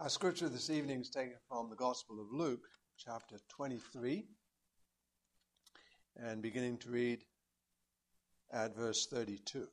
Our scripture this evening is taken from the Gospel of Luke, chapter 23, and beginning to read at verse 32.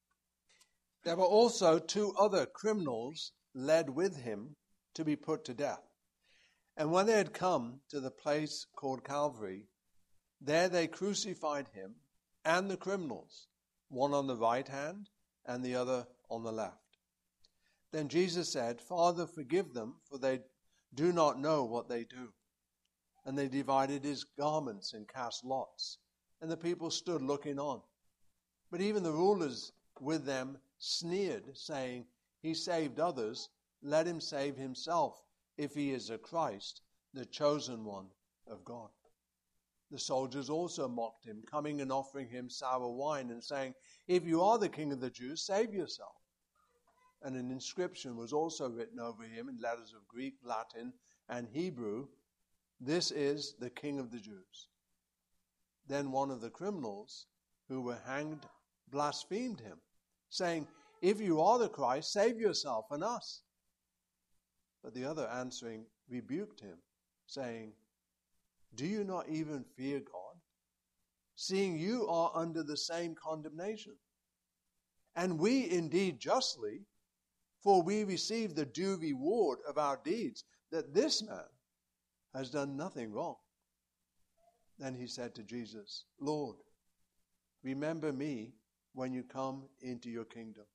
There were also two other criminals led with him to be put to death. And when they had come to the place called Calvary, there they crucified him and the criminals, one on the right hand and the other on the left. Then Jesus said, "Father, forgive them, for they do not know what they do." And they divided his garments and cast lots. And the people stood looking on. But even the rulers with them sneered, saying, "He saved others, let him save himself, if he is a Christ, the chosen one of God." The soldiers also mocked him, coming and offering him sour wine, and saying, "If you are the King of the Jews, save yourself." And an inscription was also written over him in letters of Greek, Latin, and Hebrew, "This is the King of the Jews." Then one of the criminals who were hanged blasphemed him, saying, "If you are the Christ, save yourself and us." But the other answering rebuked him, saying, "Do you not even fear God, seeing you are under the same condemnation? And we indeed justly, for we receive the due reward of our deeds, that this man has done nothing wrong." Then he said to Jesus, "Lord, remember me when you come into your kingdom."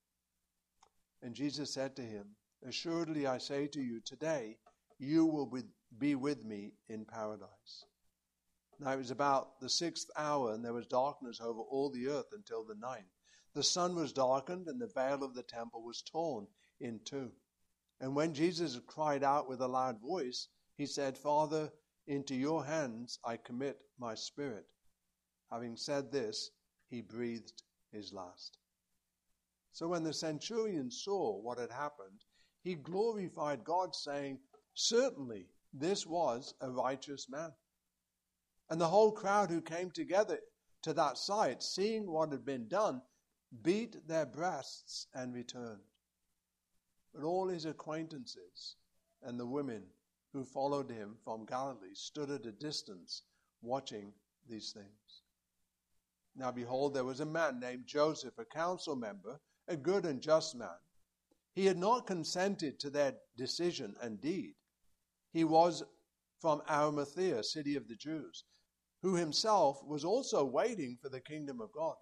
And Jesus said to him, "Assuredly I say to you, today you will be with me in paradise." Now it was about the 6th hour, and there was darkness over all the earth until the 9th. The sun was darkened, and the veil of the temple was torn in two. And when Jesus had cried out with a loud voice, he said, "Father, into your hands I commit my spirit." Having said this, he breathed his last. So when the centurion saw what had happened, he glorified God, saying, "Certainly this was a righteous man." And the whole crowd who came together to that sight, seeing what had been done, beat their breasts and returned. But all his acquaintances and the women who followed him from Galilee stood at a distance watching these things. Now behold, there was a man named Joseph, a council member, a good and just man. He had not consented to their decision and deed. He was from Arimathea, city of the Jews, who himself was also waiting for the kingdom of God.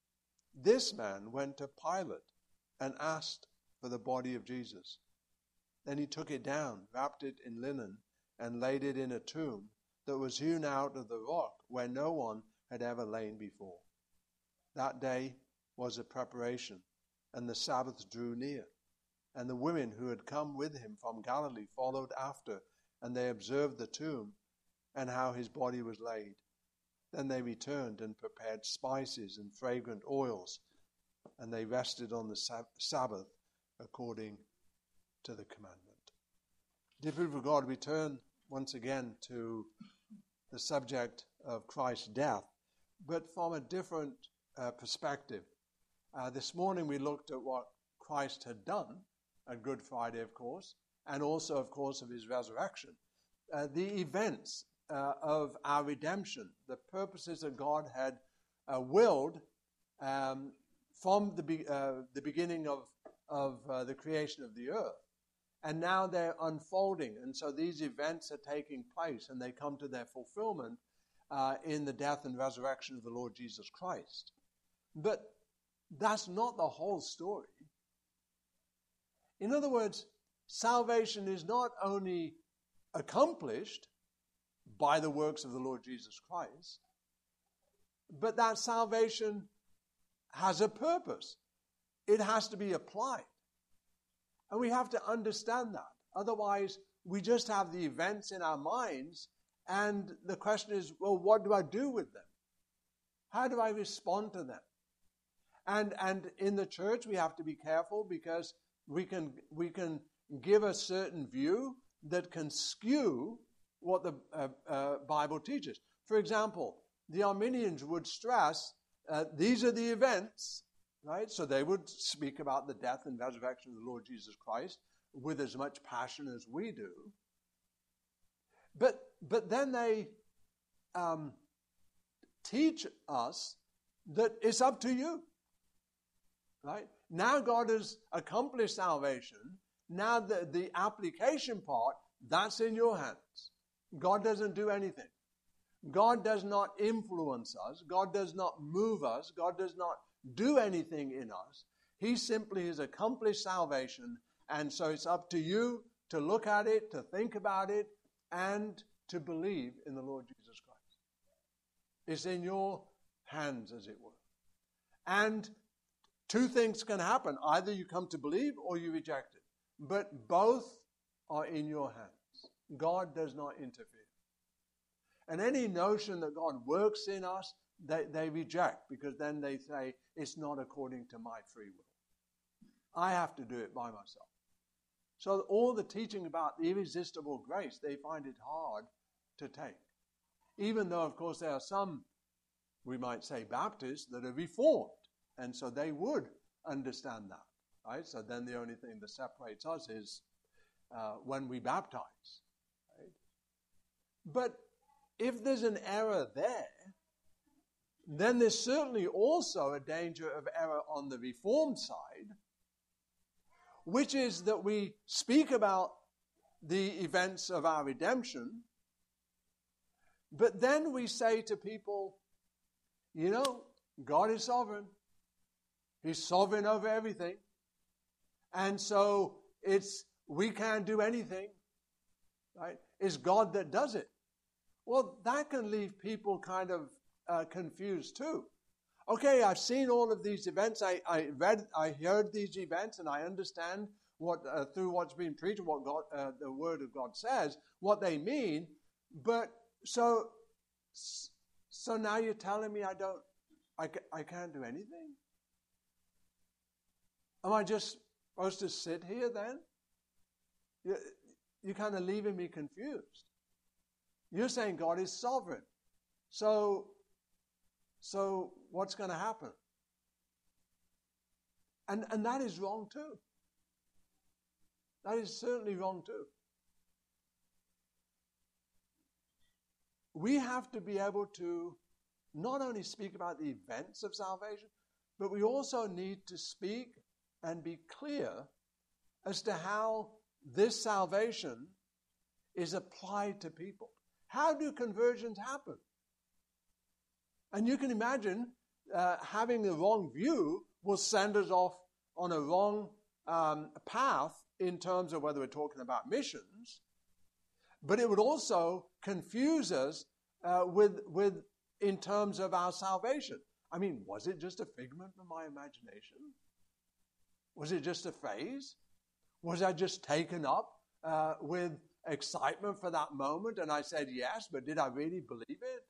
This man went to Pilate and asked for the body of Jesus. Then he took it down, wrapped it in linen, and laid it in a tomb that was hewn out of the rock where no one had ever lain before. That day was a preparation, and the Sabbath drew near. And the women who had come with him from Galilee followed after, and they observed the tomb and how his body was laid. Then they returned and prepared spices and fragrant oils, and they rested on the Sabbath according to the commandment. Dear people of God, we turn once again to the subject of Christ's death, but from a different perspective. This morning we looked at what Christ had done at Good Friday, of course, and also, of course, of his resurrection. The events of our redemption, the purposes that God had willed from the beginning of the creation of the earth. And now they're unfolding. And so these events are taking place, and they come to their fulfillment in the death and resurrection of the Lord Jesus Christ. But that's not the whole story. In other words, salvation is not only accomplished by the works of the Lord Jesus Christ, but that salvation has a purpose. It has to be applied. And we have to understand that. Otherwise, we just have the events in our minds, and the question is, well, what do I do with them? How do I respond to them? And in the church, we have to be careful, because we can give a certain view that can skew what the Bible teaches. For example, the Arminians would stress these are the events, right? So they would speak about the death and resurrection of the Lord Jesus Christ. with as much passion as we do. But then they teach us that it's up to you. Right? Now God has accomplished salvation. Now the application part, that's in your hands. God doesn't do anything. God does not influence us. God does not move us. God does not do anything in us. He simply has accomplished salvation. And so it's up to you to look at it, to think about it, and to believe in the Lord Jesus Christ. It's in your hands, as it were. And two things can happen. Either you come to believe or you reject it. But both are in your hands. God does not interfere. And any notion that God works in us, they reject, because then they say, it's not according to my free will. I have to do it by myself. So all the teaching about the irresistible grace, they find it hard to take. Even though, of course, there are some, we might say, Baptists that are reformed. And so they would understand that, right? So then the only thing that separates us is when we baptize. Right? But if there's an error there, then there's certainly also a danger of error on the Reformed side, which is that we speak about the events of our redemption, but then we say to people, you know, God is sovereign. He's sovereign over everything. And so we can't do anything. Right? It's God that does it. Well, that can leave people kind of confused too. Okay, I've seen all of these events. I heard these events, and I understand what through what's been preached, what God, the Word of God says, what they mean. But so now you're telling me I can't do anything? Am I just supposed to sit here then? You're kind of leaving me confused. You're saying God is sovereign. So what's going to happen? And that is wrong too. That is certainly wrong too. We have to be able to not only speak about the events of salvation, but we also need to speak and be clear as to how this salvation is applied to people. How do conversions happen? And you can imagine having the wrong view will send us off on a wrong path in terms of whether we're talking about missions, but it would also confuse us with in terms of our salvation. I mean, was it just a figment of my imagination? Was it just a phase? Was I just taken up with excitement for that moment and I said yes, but did I really believe it?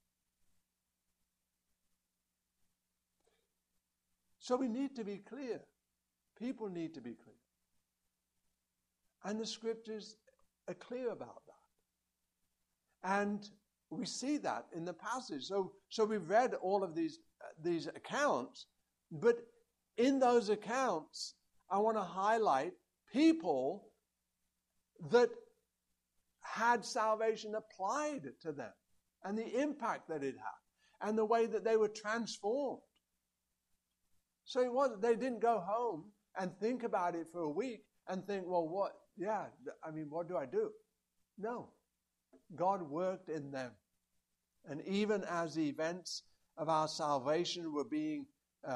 So we need to be clear. People need to be clear. And the scriptures are clear about that. And we see that in the passage. So we've read all of these accounts, but in those accounts, I want to highlight people that had salvation applied to them and the impact that it had and the way that they were transformed. So it wasn't, they didn't go home and think about it for a week and think, well, what do I do? No. God worked in them. And even as the events of our salvation were being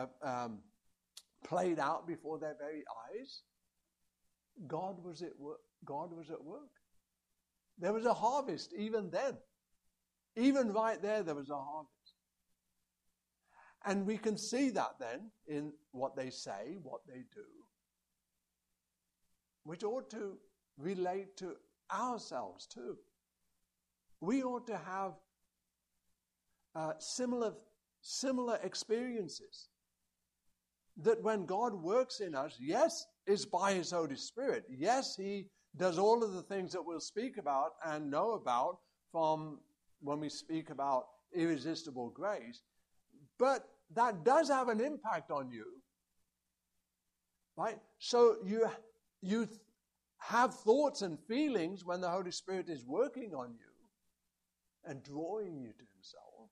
played out before their very eyes, God was at work. God was at work. There was a harvest even then. Even right there was a harvest. And we can see that then in what they say, what they do, which ought to relate to ourselves too. We ought to have similar experiences. That when God works in us, yes, it's by His Holy Spirit. Yes, He does all of the things that we'll speak about and know about from when we speak about irresistible grace. But that does have an impact on you, right? So you have thoughts and feelings when the Holy Spirit is working on you and drawing you to himself.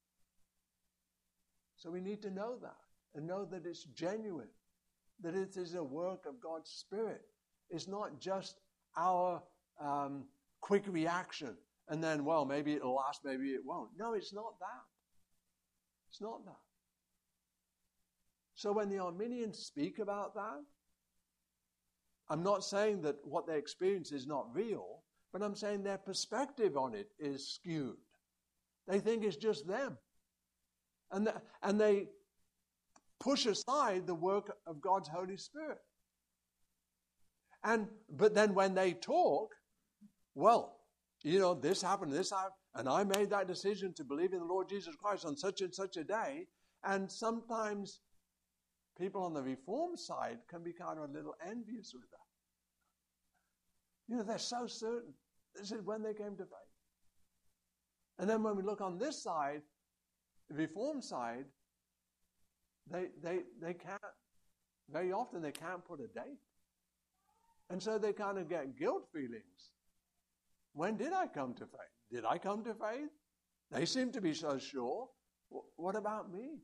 So we need to know that and know that it's genuine, that it is a work of God's Spirit. It's not just our quick reaction and then, well, maybe it'll last, maybe it won't. No, it's not that. It's not that. So when the Arminians speak about that, I'm not saying that what they experience is not real, but I'm saying their perspective on it is skewed. They think it's just them. And they push aside the work of God's Holy Spirit. But then when they talk, well, this happened, and I made that decision to believe in the Lord Jesus Christ on such and such a day. And sometimes people on the Reformed side can be kind of a little envious with that. They're so certain. This is when they came to faith. And then when we look on this side, the Reformed side, they can't, very often they can't put a date. And so they kind of get guilt feelings. When did I come to faith? Did I come to faith? They seem to be so sure. What about me?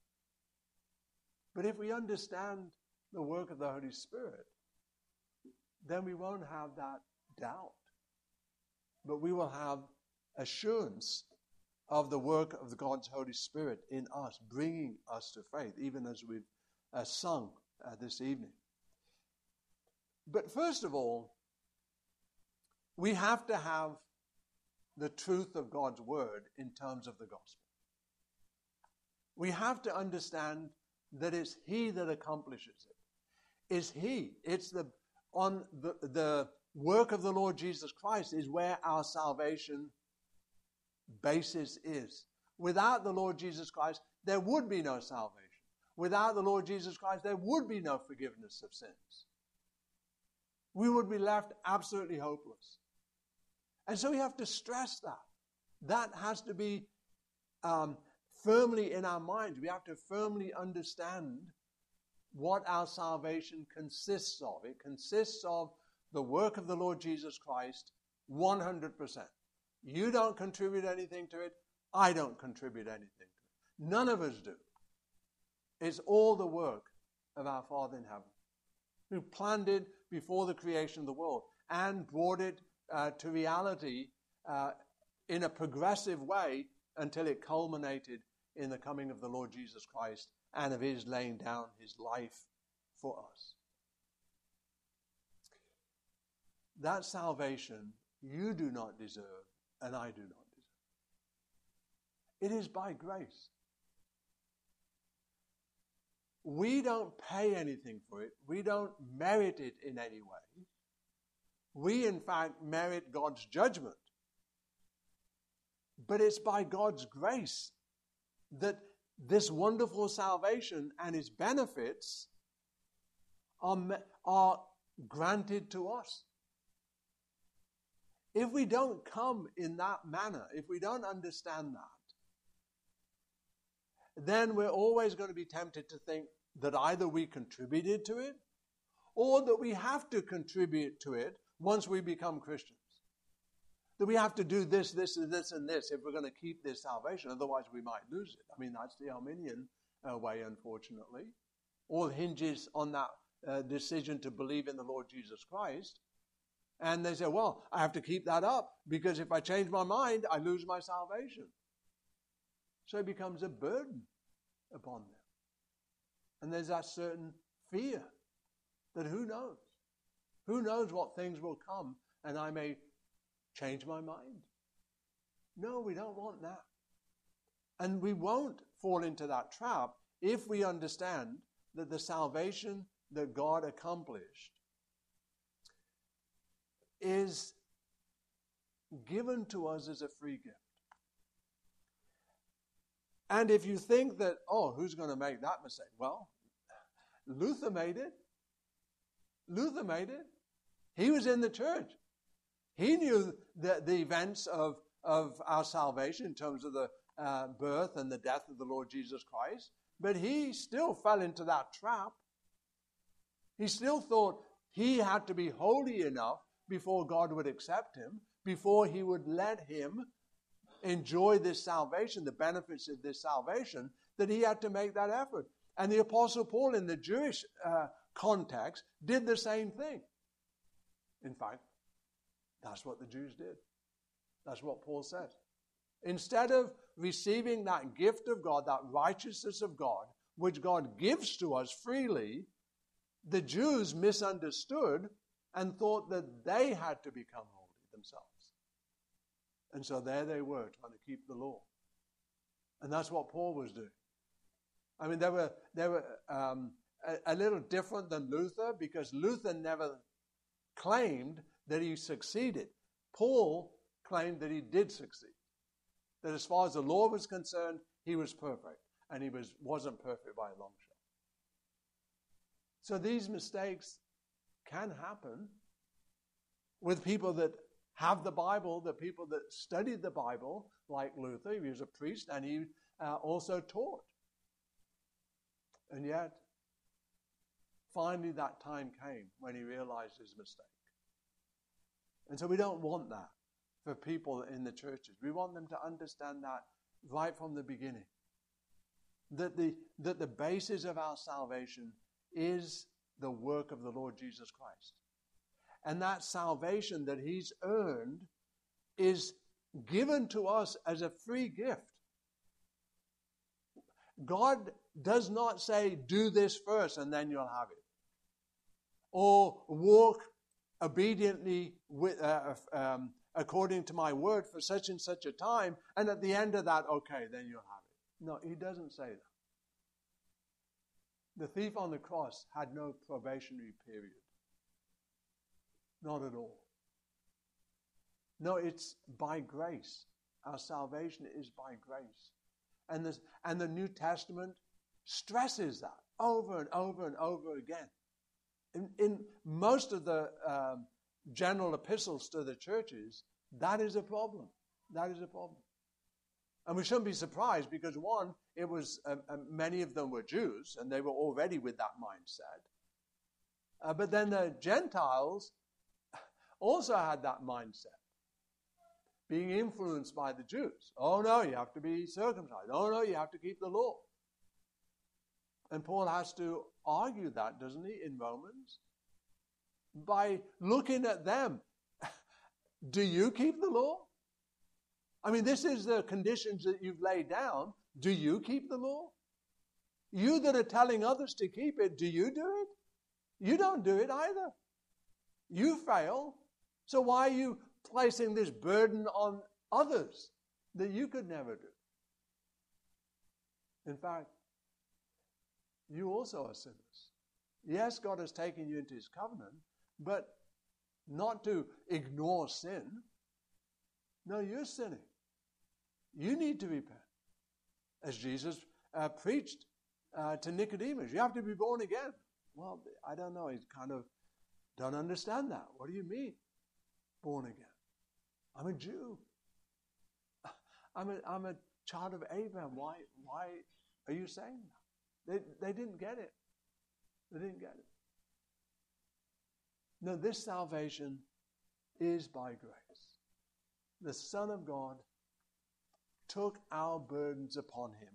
But if we understand the work of the Holy Spirit, then we won't have that doubt. But we will have assurance of the work of God's Holy Spirit in us, bringing us to faith, even as we've sung this evening. But first of all, we have to have the truth of God's word in terms of the gospel. We have to understand that it's He that accomplishes it. It's He. It's the work of the Lord Jesus Christ is where our salvation basis is. Without the Lord Jesus Christ, there would be no salvation. Without the Lord Jesus Christ, there would be no forgiveness of sins. We would be left absolutely hopeless. And so we have to stress that. That has to be firmly in our minds. We have to firmly understand what our salvation consists of. It consists of the work of the Lord Jesus Christ 100%. You don't contribute anything to it. I don't contribute anything to it. None of us do. It's all the work of our Father in heaven, who planned it before the creation of the world and brought it to reality in a progressive way until it culminated in the coming of the Lord Jesus Christ and of His laying down His life for us. That salvation you do not deserve and I do not deserve. It is by grace. We don't pay anything for it. We don't merit it in any way. We, in fact, merit God's judgment. But it's by God's grace that this wonderful salvation and its benefits are granted to us. If we don't come in that manner, if we don't understand that, then we're always going to be tempted to think that either we contributed to it or that we have to contribute to it once we become Christians. That we have to do this, this, and this, and this if we're going to keep this salvation. Otherwise, we might lose it. I mean, that's the Arminian way, unfortunately. All hinges on that decision to believe in the Lord Jesus Christ. And they say, well, I have to keep that up because if I change my mind, I lose my salvation. So it becomes a burden upon them. And there's that certain fear that who knows? Who knows what things will come and I may change my mind. No, we don't want that. And we won't fall into that trap if we understand that the salvation that God accomplished is given to us as a free gift. And if you think that, who's going to make that mistake? Well, Luther made it. Luther made it. He was in the church. He knew the events of our salvation in terms of the birth and the death of the Lord Jesus Christ, but he still fell into that trap. He still thought He had to be holy enough before God would accept him, before he would let him enjoy this salvation, the benefits of this salvation, that he had to make that effort. And the Apostle Paul, in the Jewish context, did the same thing. In fact, that's what the Jews did. That's what Paul says. Instead of receiving that gift of God, that righteousness of God, which God gives to us freely, the Jews misunderstood and thought that they had to become holy themselves. And so there they were, trying to keep the law. And that's what Paul was doing. I mean, they were a little different than Luther, because Luther never claimed that he succeeded. Paul claimed that he did succeed. That as far as the law was concerned, he was perfect. And he wasn't perfect by a long shot. So these mistakes can happen with people that have the Bible, the people that studied the Bible, like Luther. He was a priest and he also taught. And yet, finally that time came when he realized his mistake. And so we don't want that for people in the churches. We want them to understand that right from the beginning. That the basis of our salvation is the work of the Lord Jesus Christ. And that salvation that he's earned is given to us as a free gift. God does not say, do this first and then you'll have it. Or walk obediently according to my word for such and such a time, and at the end of that, okay, then you'll have it. No, he doesn't say that. The thief on the cross had no probationary period. Not at all. No, it's by grace. Our salvation is by grace. And the New Testament stresses that over and over and over again. In most of the general epistles to the churches, that is a problem. That is a problem. And we shouldn't be surprised because, one, it was many of them were Jews, and they were already with that mindset. But then the Gentiles also had that mindset, being influenced by the Jews. Oh, no, you have to be circumcised. Oh, no, you have to keep the law. And Paul has to argue that, doesn't he, in Romans? By looking at them. Do you keep the law? I mean, this is the conditions that you've laid down. Do you keep the law? You that are telling others to keep it, do you do it? You don't do it either. You fail. So why are you placing this burden on others that you could never do? In fact, you also are sinners. Yes, God has taken you into his covenant, but not to ignore sin. No, you're sinning. You need to repent. As Jesus preached to Nicodemus, you have to be born again. Well, I don't know. He kind of don't understand that. What do you mean, born again? I'm a Jew. I'm a child of Abraham. Why are you saying that? They didn't get it. They didn't get it. No, this salvation is by grace. The Son of God took our burdens upon him.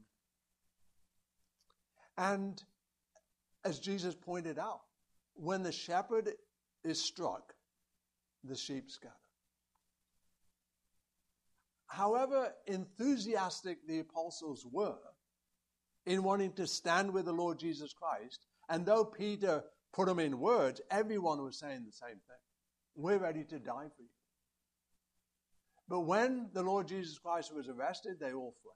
And as Jesus pointed out, when the shepherd is struck, the sheep scatter. However enthusiastic the apostles were in wanting to stand with the Lord Jesus Christ, and though Peter put them in words, everyone was saying the same thing. We're ready to die for you. But when the Lord Jesus Christ was arrested, they all fled.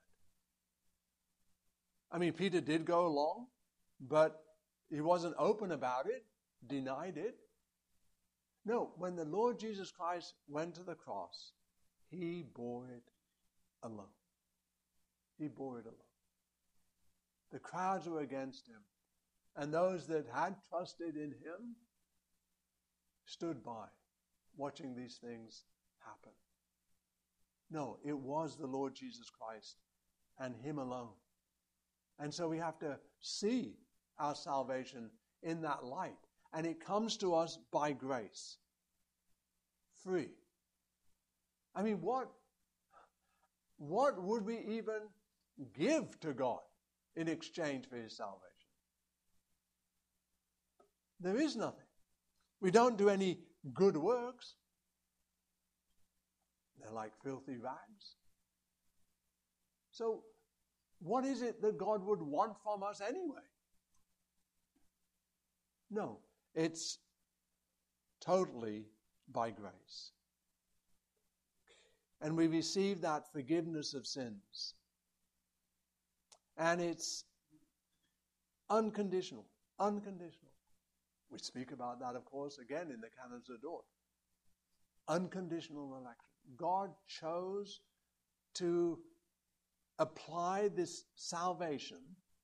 I mean, Peter did go along, but he wasn't open about it, denied it. No, when the Lord Jesus Christ went to the cross, he bore it alone. He bore it alone. The crowds were against him, and those that had trusted in him stood by, watching these things happen. No, it was the Lord Jesus Christ and him alone. And so we have to see our salvation in that light. and it comes to us by grace. Free. I mean, what would we even give to God in exchange for his salvation? There is nothing. We don't do any good works. They're like filthy rags. So, what is it that God would want from us anyway? No, it's totally by grace. And we receive that forgiveness of sins. And it's unconditional. Unconditional. We speak about that, of course, again in the Canons of Dort. Unconditional election. God chose to apply this salvation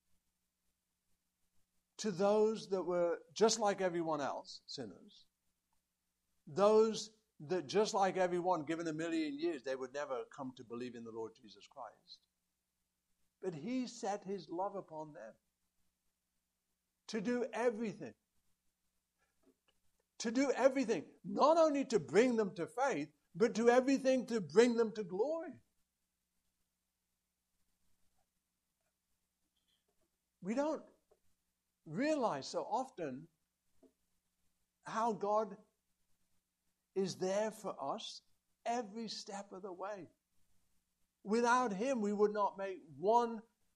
to those that were just like everyone else, sinners. Those that just like everyone, given 1,000,000 years, they would never come to believe in the Lord Jesus Christ. But he set his love upon them to do everything. To do everything. Not only to bring them to faith, but to everything to bring them to glory. We don't realize so often how God is there for us every step of the way. Without him, we would not make one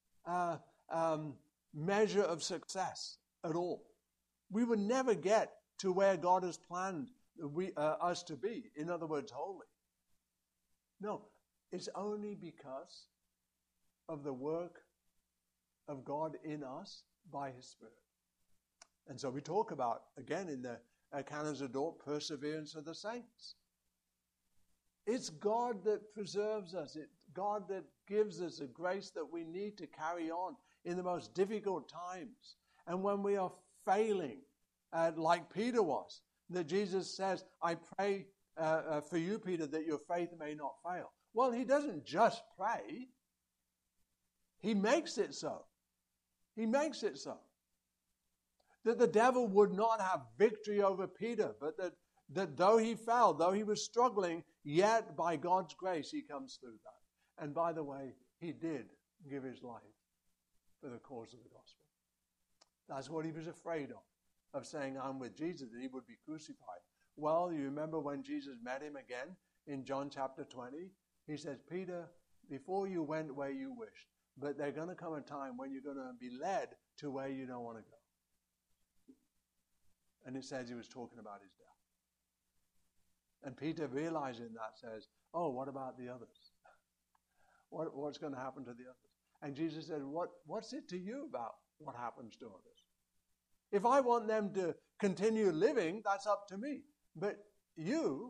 measure of success at all. We would never get to where God has planned us to be. In other words, holy. No, it's only because of the work of God in us by his Spirit. And so we talk about, again, in the Canons of Dort, perseverance of the saints. It's God that preserves us. It's God that gives us the grace that we need to carry on in the most difficult times. And when we are failing, like Peter was, that Jesus says, I pray for you, Peter, that your faith may not fail. Well, he doesn't just pray. He makes it so. He makes it so. That the devil would not have victory over Peter, but that though he fell, though he was struggling, yet by God's grace he comes through that. And by the way, he did give his life for the cause of the gospel. That's what he was afraid of saying, I'm with Jesus, that he would be crucified. Well, you remember when Jesus met him again in John chapter 20? He says, Peter, before you went where you wished, but there's going to come a time when you're going to be led to where you don't want to go. And it says he was talking about his death. And Peter, realizing that, says, oh, what about the others? What's going to happen to the others? And Jesus said, what's it to you about what happens to others? If I want them to continue living, that's up to me. But you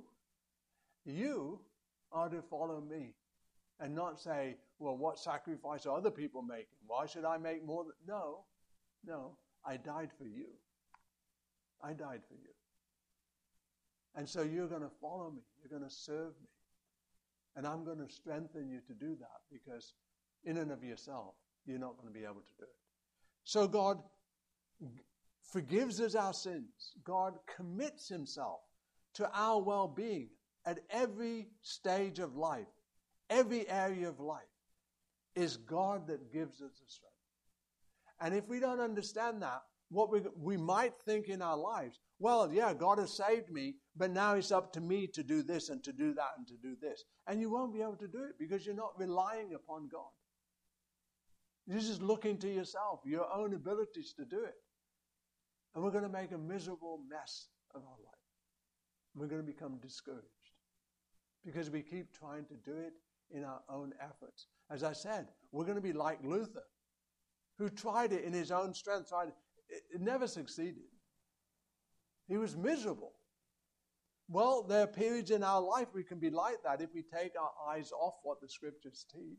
are to follow me and not say, well, what sacrifice are other people making? Why should I make more? No, I died for you. I died for you. And so you're going to follow me. You're going to serve me. And I'm going to strengthen you to do that, because in and of yourself, you're not going to be able to do it. So God forgives us our sins. God commits himself to our well-being at every stage of life, every area of life. Is God that gives us the strength. And if we don't understand that, what we might think in our lives, well, yeah, God has saved me, but now it's up to me to do this and to do that and to do this. And you won't be able to do it because you're not relying upon God. You're just looking to yourself, your own abilities to do it. And we're going to make a miserable mess of our life. We're going to become discouraged because we keep trying to do it in our own efforts. As I said, we're going to be like Luther, who tried it in his own strength. It never succeeded. He was miserable. Well, there are periods in our life we can be like that if we take our eyes off what the scriptures teach.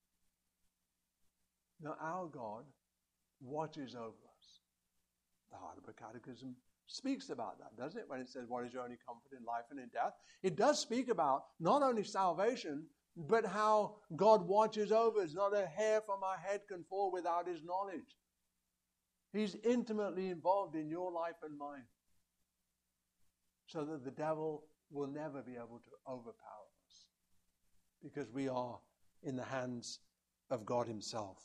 Now, our God watches over us. The Heidelberg Catechism speaks about that, doesn't it? When it says, what is your only comfort in life and in death? It does speak about not only salvation, but how God watches over us. Not a hair from our head can fall without his knowledge. He's intimately involved in your life and mine. so that the devil will never be able to overpower us, because we are in the hands of God himself.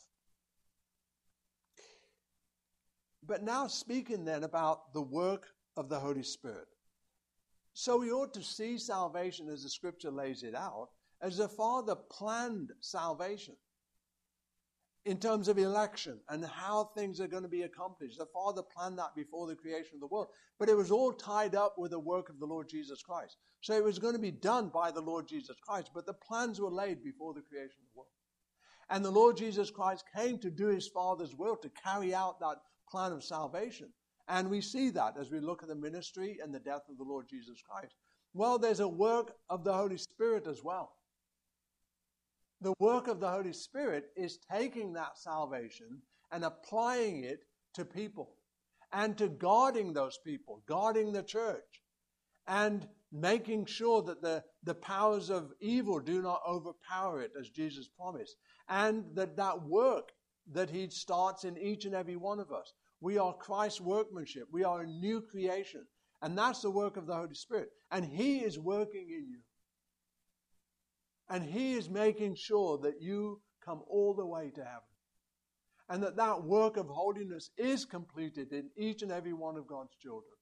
But now speaking then about the work of the Holy Spirit. So we ought to see salvation as the Scripture lays it out, as the Father planned salvation in terms of election and how things are going to be accomplished. The Father planned that before the creation of the world. But it was all tied up with the work of the Lord Jesus Christ. So it was going to be done by the Lord Jesus Christ, but the plans were laid before the creation of the world. And the Lord Jesus Christ came to do his Father's will, to carry out that plan of salvation. And we see that as we look at the ministry and the death of the Lord Jesus Christ. Well, there's a work of the Holy Spirit as well. The work of the Holy Spirit is taking that salvation and applying it to people and to guarding those people, guarding the church, and making sure that the powers of evil do not overpower it, as Jesus promised, and that work that he starts in each and every one of us. We are Christ's workmanship. We are a new creation, and that's the work of the Holy Spirit, and he is working in you. And he is making sure that you come all the way to heaven. And that work of holiness is completed in each and every one of God's children.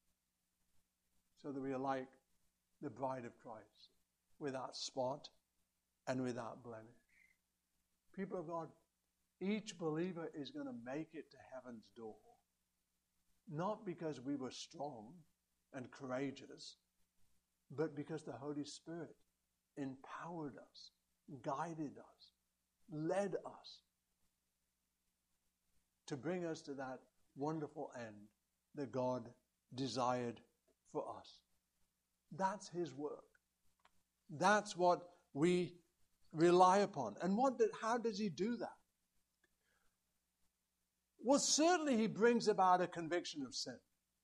So that we are like the bride of Christ, without spot and without blemish. People of God, each believer is going to make it to heaven's door. Not because we were strong and courageous, but because the Holy Spirit empowered us, guided us, led us to bring us to that wonderful end that God desired for us. That's his work. That's what we rely upon. And how does he do that? Well, certainly he brings about a conviction of sin.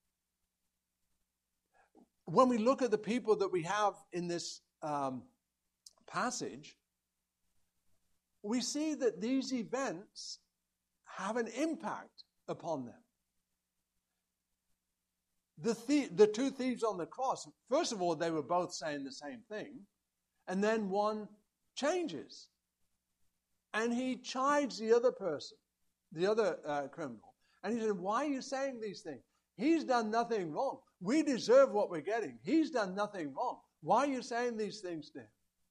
When we look at the people that we have in this passage, we see that these events have an impact upon them. The two thieves on the cross, first of all, they were both saying the same thing, and then one changes. And he chides the other person, the other criminal, and he said, why are you saying these things? He's done nothing wrong. We deserve what we're getting. He's done nothing wrong. Why are you saying these things to him?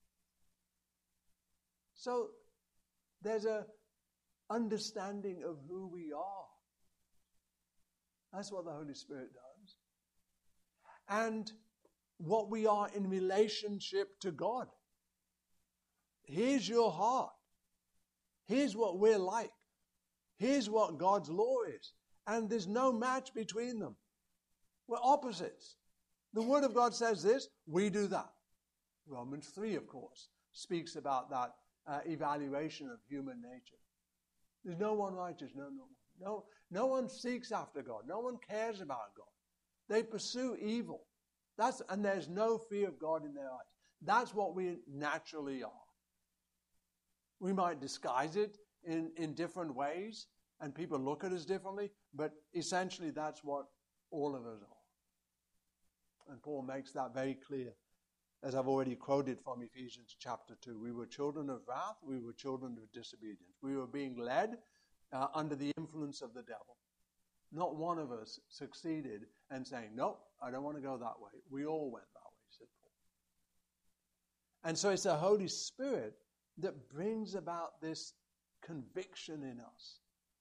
So there's a understanding of who we are. That's what the Holy Spirit does. And what we are in relationship to God. Here's your heart. Here's what we're like. Here's what God's law is. And there's no match between them. We're opposites. The Word of God says this, we do that. Romans 3, of course, speaks about that evaluation of human nature. There's no one righteous, no one seeks after God. No one cares about God. They pursue evil. And there's no fear of God in their eyes. That's what we naturally are. We might disguise it in different ways, and people look at us differently, but essentially that's what all of us are. And Paul makes that very clear, as I've already quoted from Ephesians chapter 2. We were children of wrath, we were children of disobedience. We were being led under the influence of the devil. Not one of us succeeded in saying, nope, I don't want to go that way. We all went that way, said Paul. And so it's the Holy Spirit that brings about this conviction in us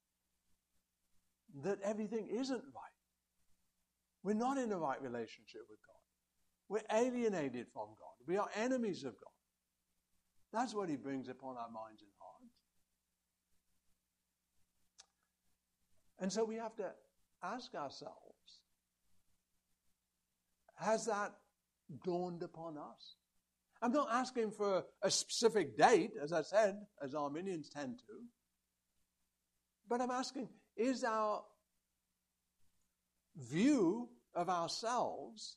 that everything isn't right. We're not in a right relationship with God. We're alienated from God. We are enemies of God. That's what he brings upon our minds and hearts. And so we have to ask ourselves, has that dawned upon us? I'm not asking for a specific date, as I said, as Arminians tend to. But I'm asking, is our view of ourselves,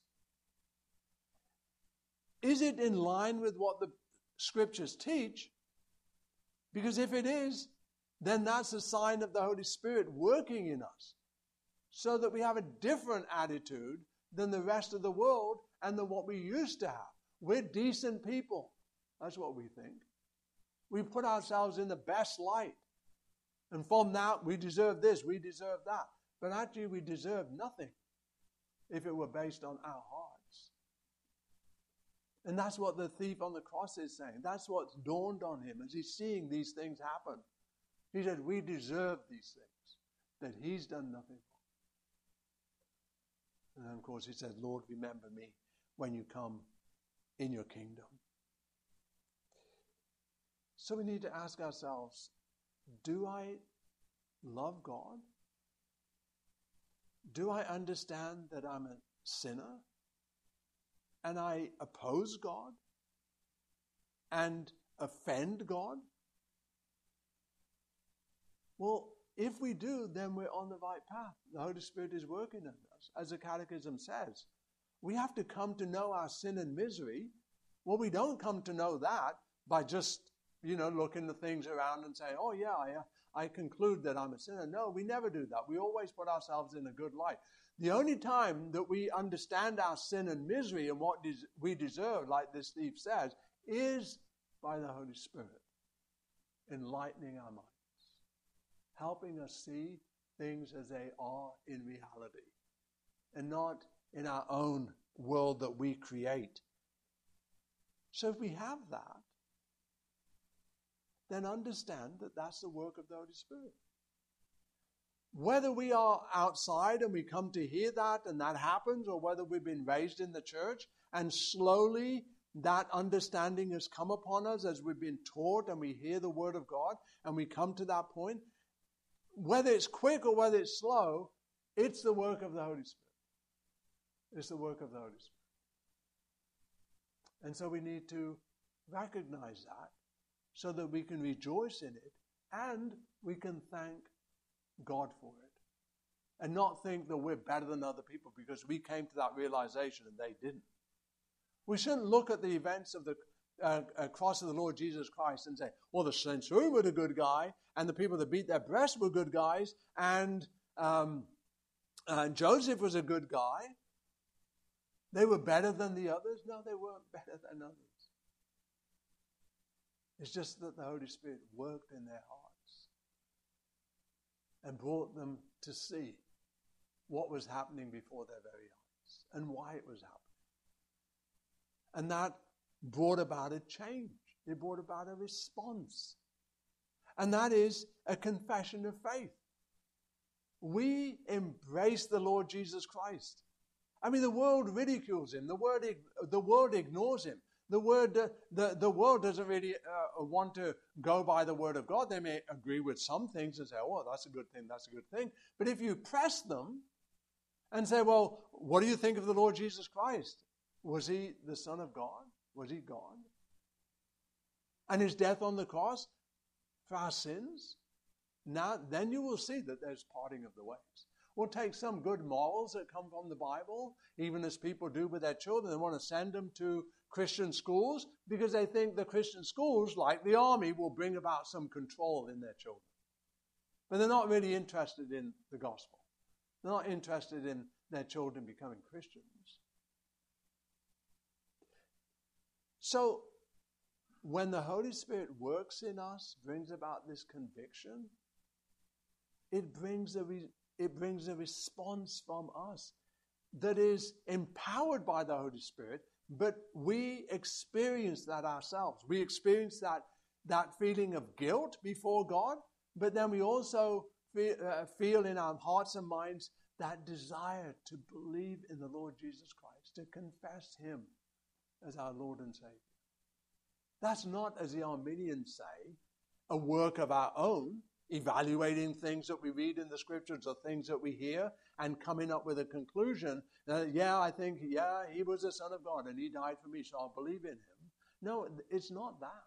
is it in line with what the Scriptures teach? Because if it is, then that's a sign of the Holy Spirit working in us, so that we have a different attitude than the rest of the world and than what we used to have. We're decent people. That's what we think. We put ourselves in the best light. And from that, we deserve this, we deserve that. But actually, we deserve nothing if it were based on our hearts. And that's what the thief on the cross is saying. That's what's dawned on him as he's seeing these things happen. He said, we deserve these things that he's done nothing for. And then, of course, he said, Lord, remember me when you come in your kingdom. So we need to ask ourselves, do I love God? Do I understand that I'm a sinner? And I oppose God? And offend God? Well, if we do, then we're on the right path. The Holy Spirit is working in us. As the Catechism says, we have to come to know our sin and misery. Well, we don't come to know that by just, looking at things around and saying, oh yeah, I conclude that I'm a sinner. No, we never do that. We always put ourselves in a good light. The only time that we understand our sin and misery and what we deserve, like this thief says, is by the Holy Spirit enlightening our minds, helping us see things as they are in reality and not in our own world that we create. So if we have that, then understand that that's the work of the Holy Spirit. Whether we are outside and we come to hear that and that happens, or whether we've been raised in the church and slowly that understanding has come upon us as we've been taught and we hear the Word of God and we come to that point, whether it's quick or whether it's slow, it's the work of the Holy Spirit. It's the work of the Holy Spirit. And so we need to recognize that so that we can rejoice in it and we can thank God for it. And not think that we're better than other people because we came to that realization and they didn't. We shouldn't look at the events of the cross of the Lord Jesus Christ and say, well, the centurion was a good guy, and the people that beat their breasts were good guys, and Joseph was a good guy. They were better than the others. No, they weren't better than others. It's just that the Holy Spirit worked in their hearts and brought them to see what was happening before their very eyes and why it was happening. And that brought about a change. It brought about a response. And that is a confession of faith. We embrace the Lord Jesus Christ. I mean, the world ridicules him. The world ignores him. The world doesn't really want to go by the word of God. They may agree with some things and say, oh, that's a good thing, that's a good thing. But if you press them and say, well, what do you think of the Lord Jesus Christ? Was he the Son of God? Was he God? And his death on the cross for our sins? Now, then you will see that there's parting of the ways. We'll take some good morals that come from the Bible, even as people do with their children. They want to send them to Christian schools because they think the Christian schools, like the army, will bring about some control in their children. But they're not really interested in the gospel. They're not interested in their children becoming Christians. So, when the Holy Spirit works in us, brings about this conviction, it brings a response from us that is empowered by the Holy Spirit, but we experience that ourselves. We experience that feeling of guilt before God, but then we also feel in our hearts and minds that desire to believe in the Lord Jesus Christ, to confess him as our Lord and Savior. That's not, as the Arminians say, a work of our own, evaluating things that we read in the Scriptures or things that we hear and coming up with a conclusion that, I think he was the Son of God and he died for me, so I'll believe in him. No, it's not that.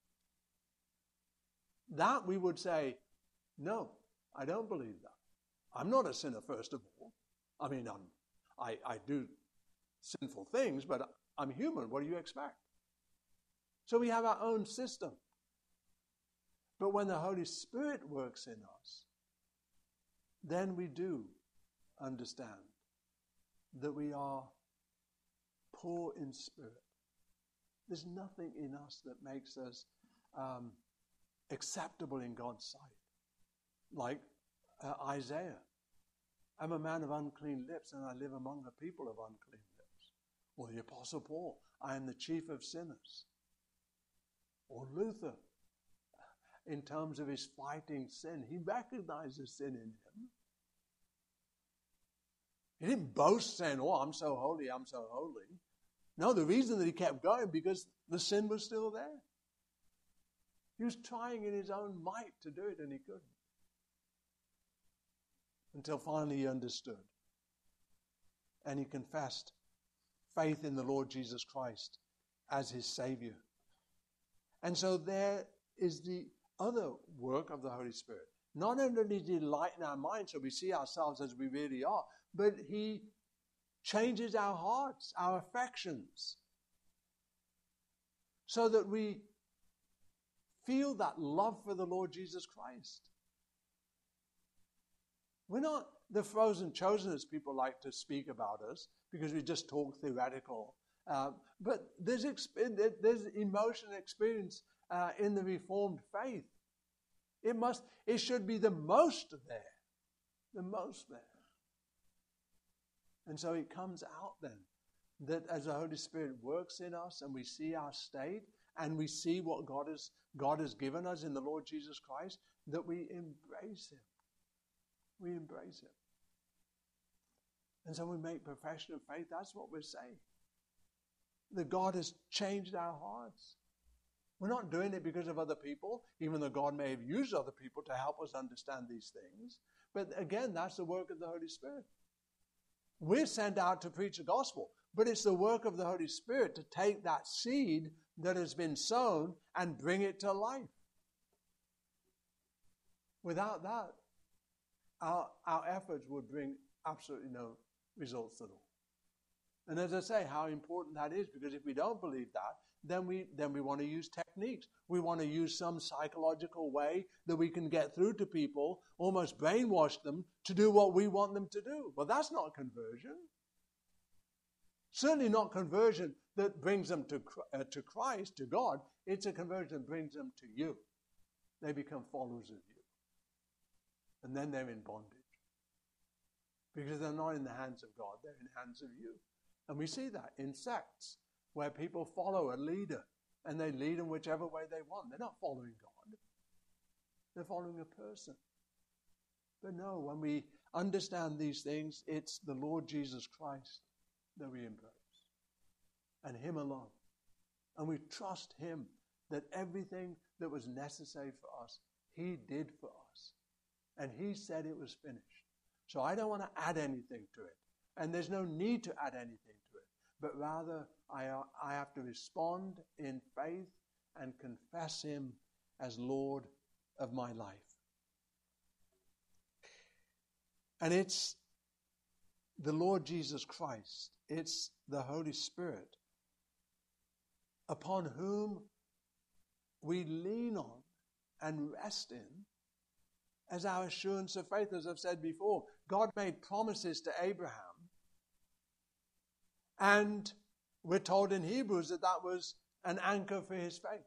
That we would say, no, I don't believe that. I'm not a sinner, first of all. I mean, I do sinful things, but I'm human. What do you expect? So we have our own system. But when the Holy Spirit works in us, then we do understand that we are poor in spirit. There's nothing in us that makes us acceptable in God's sight. Like Isaiah, I'm a man of unclean lips, and I live among a people of unclean lips. Or the Apostle Paul, I am the chief of sinners. Or Luther, in terms of his fighting sin, he recognizes sin in him. He didn't boast saying, oh, I'm so holy, I'm so holy. No, the reason that he kept going, because the sin was still there. He was trying in his own might to do it, and he couldn't. Until finally he understood. And he confessed faith in the Lord Jesus Christ as his Savior. And so there is the other work of the Holy Spirit. Not only does he enlighten our minds so we see ourselves as we really are, but he changes our hearts, our affections, so that we feel that love for the Lord Jesus Christ. We're not the frozen chosen, as people like to speak about us, because we just talk theoretical. But there's emotion and experience in the Reformed faith. It should be the most there. The most there. And so it comes out then that as the Holy Spirit works in us and we see our state and we see what God has given us in the Lord Jesus Christ, that we embrace him. We embrace him. And so we make profession of faith. That's what we're saying. That God has changed our hearts. We're not doing it because of other people, even though God may have used other people to help us understand these things. But again, that's the work of the Holy Spirit. We're sent out to preach the gospel, but it's the work of the Holy Spirit to take that seed that has been sown and bring it to life. Without that, our efforts would bring absolutely no results at all. And as I say, how important that is, because if we don't believe that, then we want to use techniques. We want to use some psychological way that we can get through to people, almost brainwash them to do what we want them to do. Well, that's not conversion. Certainly not conversion that brings them to Christ, to God. It's a conversion that brings them to you. They become followers of you. And then they're in bondage. Because they're not in the hands of God, they're in the hands of you. And we see that in sects, where people follow a leader, and they lead in whichever way they want. They're not following God. They're following a person. But no, when we understand these things, it's the Lord Jesus Christ that we embrace. And him alone. And we trust him that everything that was necessary for us, he did for us. And he said it was finished. So I don't want to add anything to it. And there's no need to add anything to it. But rather, I have to respond in faith and confess him as Lord of my life. And it's the Lord Jesus Christ. It's the Holy Spirit upon whom we lean on and rest in as our assurance of faith. As I've said before, God made promises to Abraham. And we're told in Hebrews that was an anchor for his faith.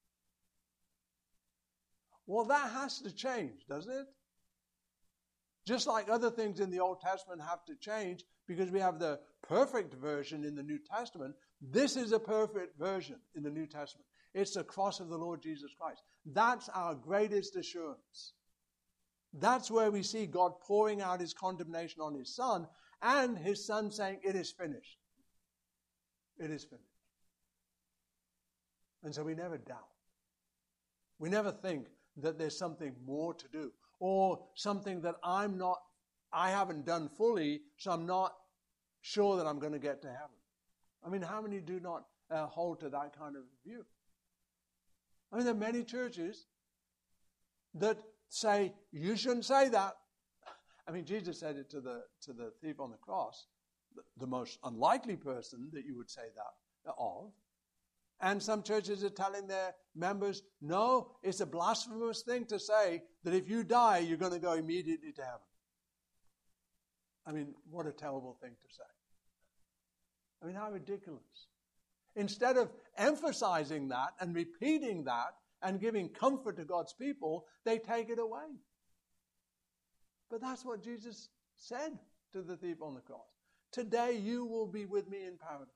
Well, that has to change, doesn't it? Just like other things in the Old Testament have to change because we have the perfect version in the New Testament. This is a perfect version in the New Testament. It's the cross of the Lord Jesus Christ. That's our greatest assurance. That's where we see God pouring out his condemnation on his Son, and his Son saying, it is finished. It is finished. And so we never doubt. We never think that there's something more to do, or something that I haven't done fully, so I'm not sure that I'm going to get to heaven. I mean, how many do not hold to that kind of view? I mean, there are many churches that say, you shouldn't say that. I mean, Jesus said it to the thief on the cross, the most unlikely person that you would say that of. And some churches are telling their members, no, it's a blasphemous thing to say that if you die, you're going to go immediately to heaven. I mean, what a terrible thing to say. I mean, how ridiculous. Instead of emphasizing that and repeating that and giving comfort to God's people, they take it away. But that's what Jesus said to the thief on the cross. Today you will be with me in paradise.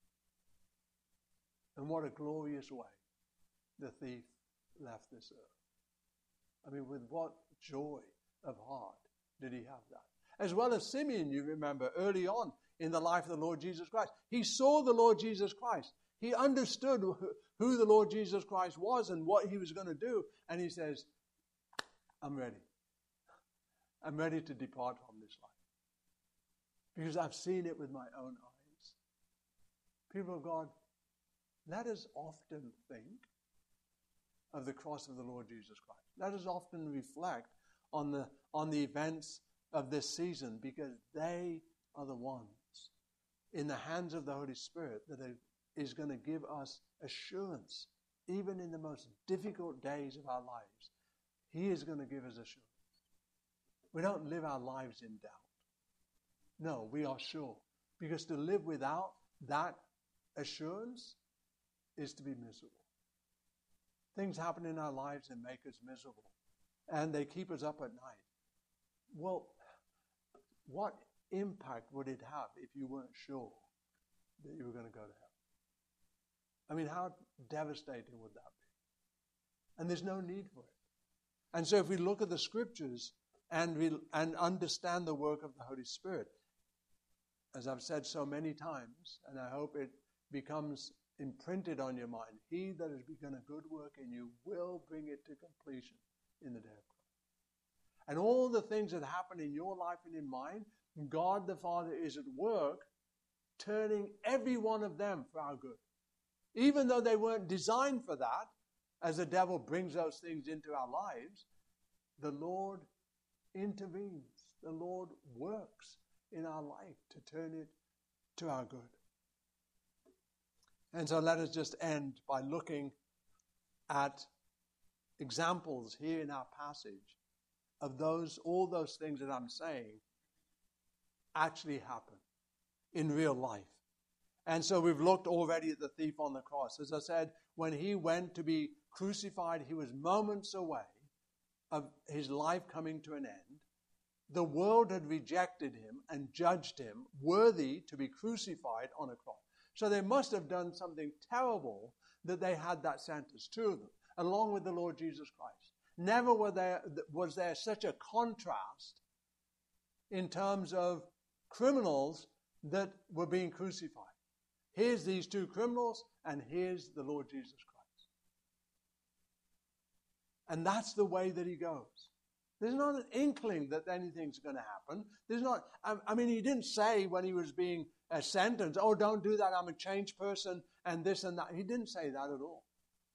And what a glorious way the thief left this earth. I mean, with what joy of heart did he have that? As well as Simeon, you remember, early on in the life of the Lord Jesus Christ. He saw the Lord Jesus Christ. He understood who the Lord Jesus Christ was and what he was going to do. And he says, I'm ready. I'm ready to depart from this life. Because I've seen it with my own eyes. People of God, let us often think of the cross of the Lord Jesus Christ. Let us often reflect on the events of this season, because they are the ones in the hands of the Holy Spirit that is going to give us assurance, even in the most difficult days of our lives. He is going to give us assurance. We don't live our lives in doubt. No, we are sure. Because to live without that assurance is to be miserable. Things happen in our lives and make us miserable. And they keep us up at night. Well, what impact would it have if you weren't sure that you were going to go to heaven? I mean, how devastating would that be? And there's no need for it. And so if we look at the scriptures and understand the work of the Holy Spirit, as I've said so many times, and I hope it becomes imprinted on your mind, he that has begun a good work in you will bring it to completion in the day of Christ. And all the things that happen in your life and in mine, God the Father is at work turning every one of them for our good. Even though they weren't designed for that, as the devil brings those things into our lives, the Lord intervenes. The Lord works in our life to turn it to our good. And so let us just end by looking at examples here in our passage of all those things that I'm saying actually happen in real life. And so we've looked already at the thief on the cross. As I said, when he went to be crucified, he was moments away of his life coming to an end. The world had rejected him and judged him worthy to be crucified on a cross. So they must have done something terrible that they had that sentence to them, along with the Lord Jesus Christ. Never was there such a contrast in terms of criminals that were being crucified. Here's these two criminals, and here's the Lord Jesus Christ. And that's the way that he goes. There's not an inkling that anything's going to happen. There's not. I mean, he didn't say when he was being sentenced, "Oh, don't do that. I'm a changed person," and this and that. He didn't say that at all.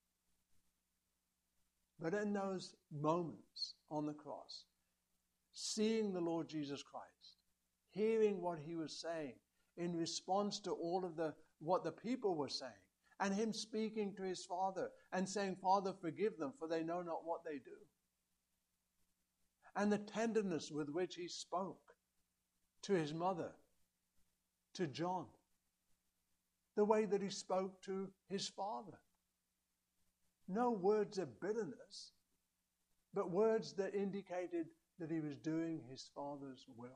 But in those moments on the cross, seeing the Lord Jesus Christ, hearing what he was saying in response to all of what the people were saying, and him speaking to his Father and saying, "Father, forgive them, for they know not what they do." And the tenderness with which he spoke to his mother, to John, the way that he spoke to his Father. No words of bitterness, but words that indicated that he was doing his Father's will,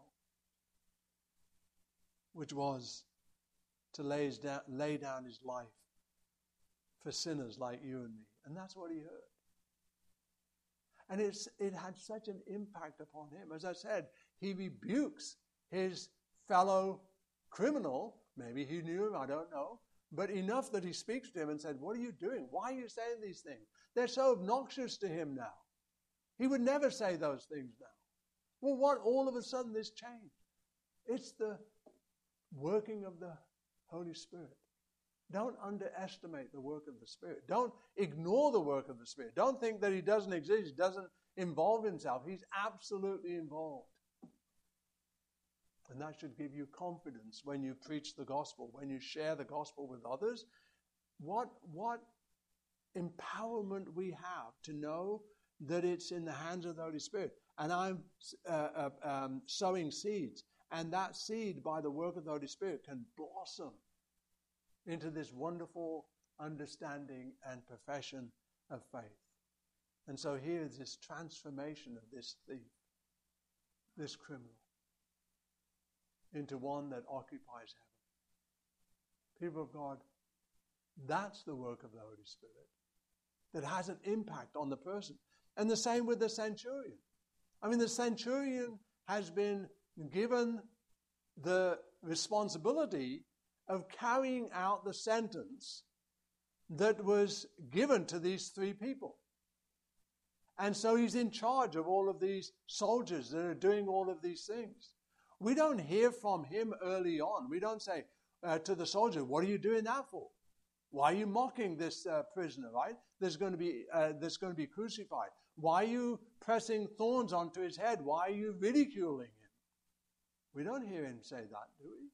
which was to lay down his life for sinners like you and me. And that's what he heard. And it had such an impact upon him. As I said, he rebukes his fellow criminal. Maybe he knew him, I don't know. But enough that he speaks to him and said, "What are you doing? Why are you saying these things?" They're so obnoxious to him now. He would never say those things now. Well, what all of a sudden this change? It's the working of the Holy Spirit. Don't underestimate the work of the Spirit. Don't ignore the work of the Spirit. Don't think that he doesn't exist, he doesn't involve himself. He's absolutely involved. And that should give you confidence when you preach the gospel, when you share the gospel with others. What empowerment we have to know that it's in the hands of the Holy Spirit. And I'm sowing seeds. And that seed, by the work of the Holy Spirit, can blossom into this wonderful understanding and profession of faith. And so here is this transformation of this thief, this criminal, into one that occupies heaven. People of God, that's the work of the Holy Spirit that has an impact on the person. And the same with the centurion. I mean, the centurion has been given the responsibility of carrying out the sentence that was given to these three people. And so he's in charge of all of these soldiers that are doing all of these things. We don't hear from him early on. We don't say to the soldier, what are you doing that for? Why are you mocking this prisoner, right? That's going to be crucified. Why are you pressing thorns onto his head? Why are you ridiculing him? We don't hear him say that, do we?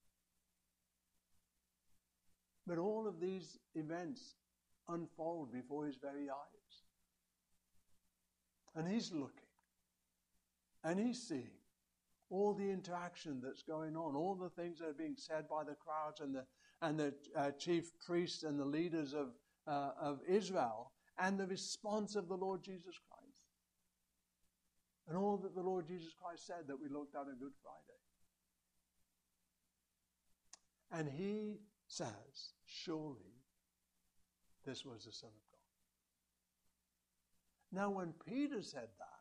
But all of these events unfold before his very eyes. And he's looking. And he's seeing all the interaction that's going on, all the things that are being said by the crowds and the chief priests and the leaders of Israel, and the response of the Lord Jesus Christ. And all that the Lord Jesus Christ said that we looked at on Good Friday. And he says, surely this was the Son of God. Now when Peter said that,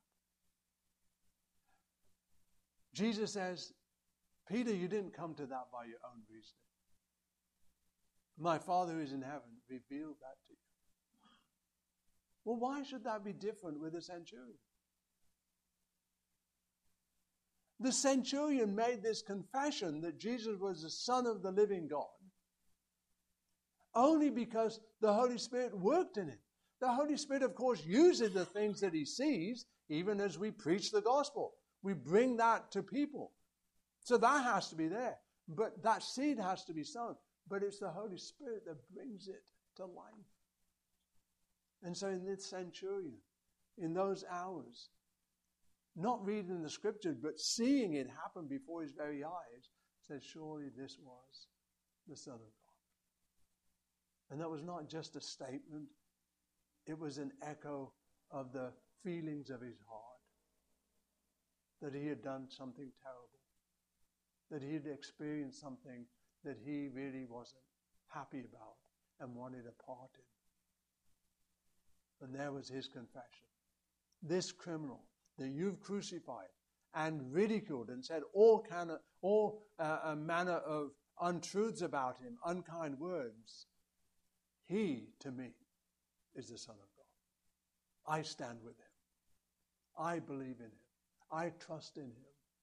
Jesus says, Peter, you didn't come to that by your own reasoning. My Father who is in heaven revealed that to you. Well, why should that be different with the centurion? The centurion made this confession that Jesus was the Son of the living God only because the Holy Spirit worked in him. The Holy Spirit, of course, uses the things that he sees, even as we preach the gospel. We bring that to people. So that has to be there. But that seed has to be sown. But it's the Holy Spirit that brings it to life. And so in this centurion, in those hours, not reading the scriptures, but seeing it happen before his very eyes, said, surely this was the Son of God. And that was not just a statement. It was an echo of the feelings of his heart. That he had done something terrible. That he had experienced something that he really wasn't happy about and wanted a part in. And there was his confession. This criminal that you've crucified and ridiculed and said all manner of untruths about him, unkind words, he, to me, is the Son of God. I stand with him. I believe in him. I trust in him.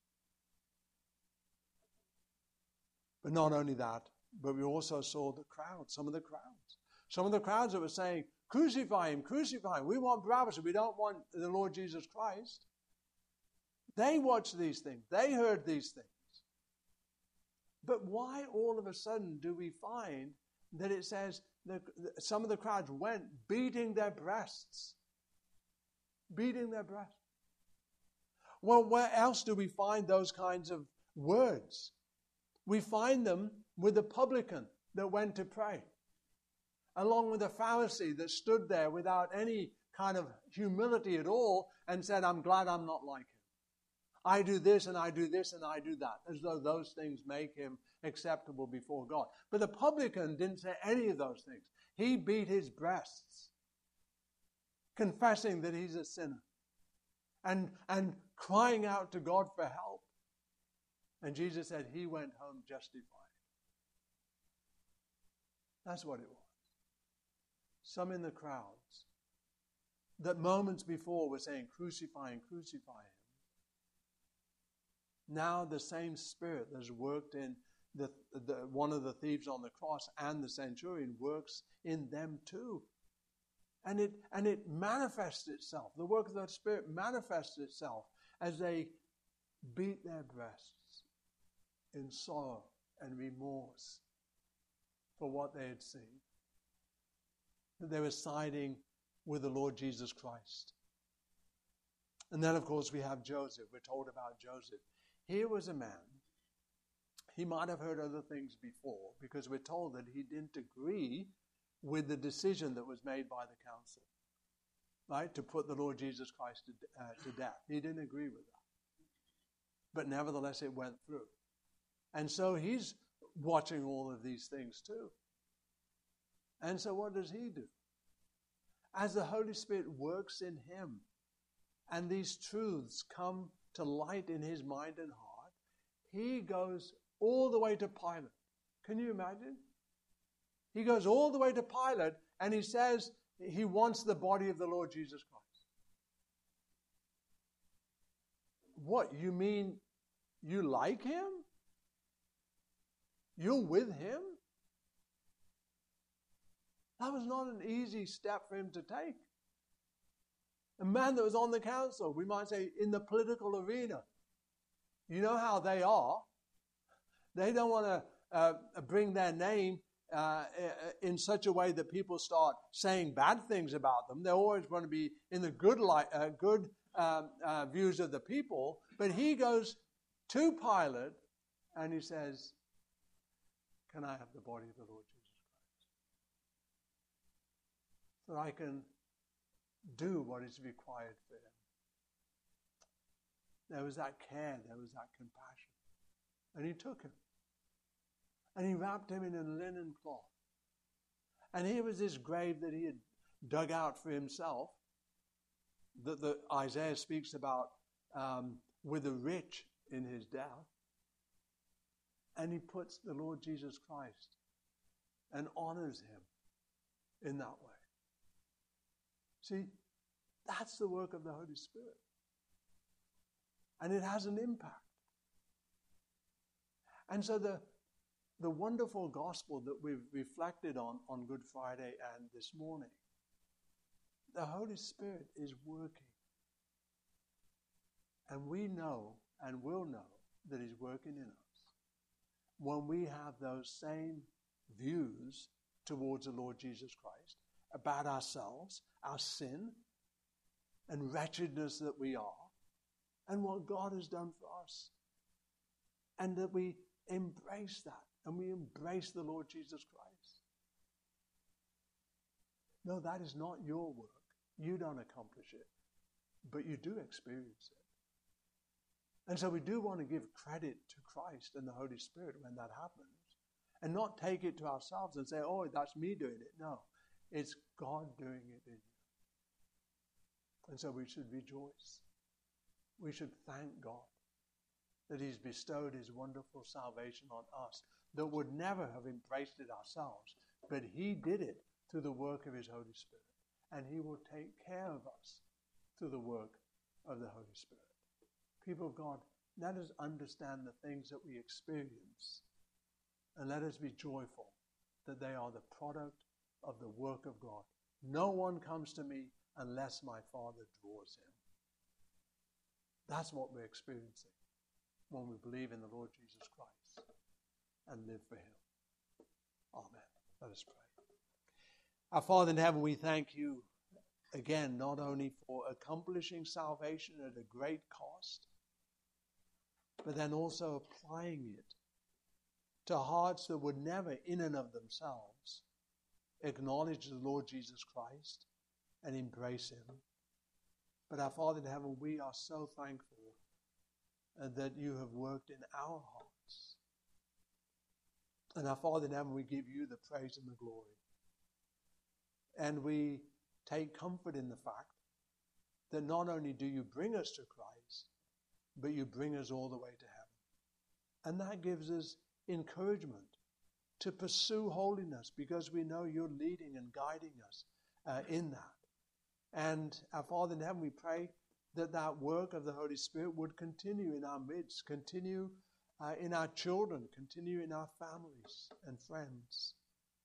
But not only that, but we also saw the crowd, some of the crowds. Some of the crowds that were saying, crucify him, crucify him. We want Barabbas, we don't want the Lord Jesus Christ. They watched these things. They heard these things. But why all of a sudden do we find that it says that some of the crowds went beating their breasts? Beating their breasts. Well, where else do we find those kinds of words? We find them with the publican that went to pray, along with the Pharisee that stood there without any kind of humility at all and said, I'm glad I'm not like him. I do this and I do this and I do that, as though those things make him acceptable before God. But the publican didn't say any of those things. He beat his breasts, confessing that he's a sinner and crying out to God for help. And Jesus said he went home justified. That's what it was. Some in the crowds that moments before were saying, crucify him, crucify him. Now the same spirit that's worked in the one of the thieves on the cross and the centurion works in them too. And it manifests itself. The work of the Spirit manifests itself as they beat their breasts in sorrow and remorse for what they had seen. That they were siding with the Lord Jesus Christ. And then, of course, we have Joseph. We're told about Joseph. Here was a man. he might have heard other things before, because we're told that he didn't agree with the decision that was made by the council, right, to put the Lord Jesus Christ to death. He didn't agree with that. But nevertheless, it went through. And so he's watching all of these things too. And so what does he do? As the Holy Spirit works in him, and these truths come to light in his mind and heart, he goes all the way to Pilate. Can you imagine? He goes all the way to Pilate, and he says he wants the body of the Lord Jesus Christ. What, you mean you like him? You're with him? That was not an easy step for him to take. A man that was on the council, we might say in the political arena. You know how they are. They don't want to bring their name in such a way that people start saying bad things about them. They always want to be in the good views of the people. But he goes to Pilate and he says, "Can I have the body of the Lord Jesus Christ? So I can do what is required for him." There was that care, there was that compassion. And he took him. And he wrapped him in a linen cloth. And here was this grave that he had dug out for himself, that Isaiah speaks about with the rich in his death. And he puts the Lord Jesus Christ and honors him in that way. See, that's the work of the Holy Spirit. And it has an impact. And so the wonderful gospel that we've reflected on Good Friday and this morning, the Holy Spirit is working. And we know and will know that he's working in us when we have those same views towards the Lord Jesus Christ, about ourselves, our sin, and wretchedness that we are, and what God has done for us. And that we embrace that, and we embrace the Lord Jesus Christ. No, that is not your work. You don't accomplish it, but you do experience it. And so we do want to give credit to Christ and the Holy Spirit when that happens, and not take it to ourselves and say, "Oh, that's me doing it." No, it's God doing it in you. And so we should rejoice. We should thank God that he's bestowed his wonderful salvation on us, that would never have embraced it ourselves, but he did it through the work of his Holy Spirit. And he will take care of us through the work of the Holy Spirit. People of God, let us understand the things that we experience, and let us be joyful that they are the product of the work of God. No one comes to me unless my Father draws him. That's what we're experiencing when we believe in the Lord Jesus Christ and live for him. Amen. Let us pray. Our Father in heaven, we thank you again, not only for accomplishing salvation at a great cost, but then also applying it to hearts that would never, in and of themselves, acknowledge the Lord Jesus Christ and embrace him. But our Father in heaven, we are so thankful that you have worked in our hearts. And our Father in heaven, we give you the praise and the glory. And we take comfort in the fact that not only do you bring us to Christ, but you bring us all the way to heaven. And that gives us encouragement to pursue holiness, because we know you're leading and guiding us in that. And our Father in heaven, we pray that that work of the Holy Spirit would continue in our midst, continue in our children, continue in our families and friends.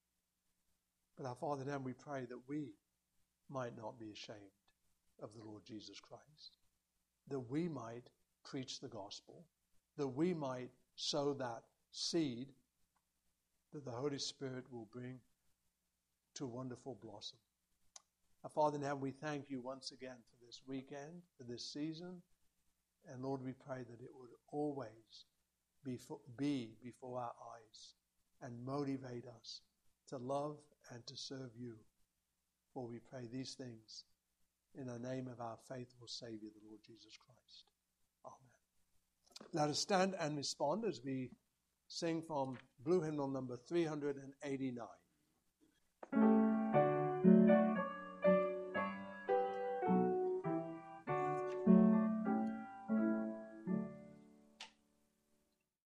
But our Father in heaven, we pray that we might not be ashamed of the Lord Jesus Christ, that we might preach the gospel, that we might sow that seed that the Holy Spirit will bring to wonderful blossom. Our Father in heaven, we thank you once again for this weekend, for this season. And Lord, we pray that it would always be before our eyes and motivate us to love and to serve you. For we pray these things in the name of our faithful Savior, the Lord Jesus Christ. Amen. Let us stand and respond as we sing from Blue Hymnal number 389.